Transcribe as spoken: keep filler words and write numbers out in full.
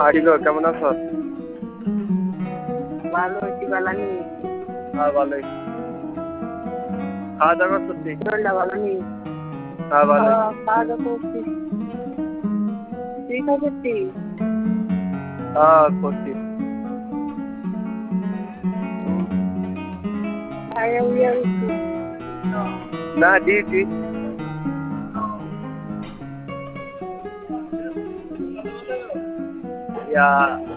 আরিগো কেমন আছো? ভালো আছি, ভালো নেই। হ্যাঁ ভালোই। খাওয়া দাওয়া করছি। শরীরটা ভালো নেই। হ্যাঁ ভালো। খাওয়া দাওয়া করছি। তুই খাওয়া করছিস? হ্যাঁ করছি। আয়া উইয়া উঠছি। না ডিউটি। ইয়া